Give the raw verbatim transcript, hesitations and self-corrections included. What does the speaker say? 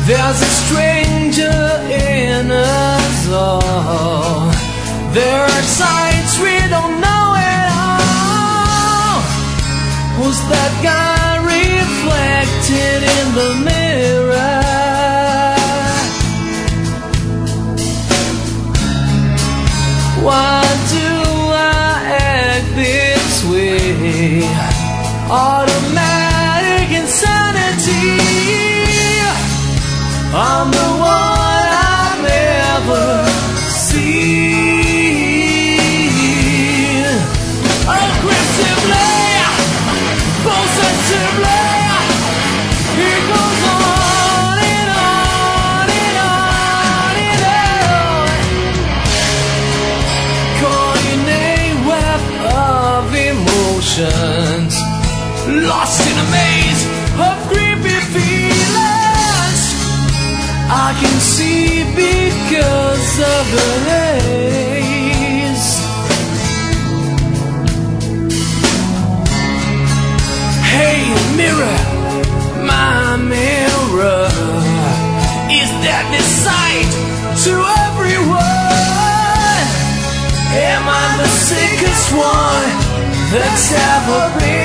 There's a stranger in us all. There are sights we don't know at all. Who's that guy reflected in the mirror? Why do I act this way? Automatic insanity. I'm the one I've never seen. Aggressively, possessively, it goes on and on and on and on. Caught in a web of emotions, lost in a maze of creepy feelings. I can see because of the haze. Hey mirror, my mirror, is that the sight to everyone? Am I the sickest one that's ever been?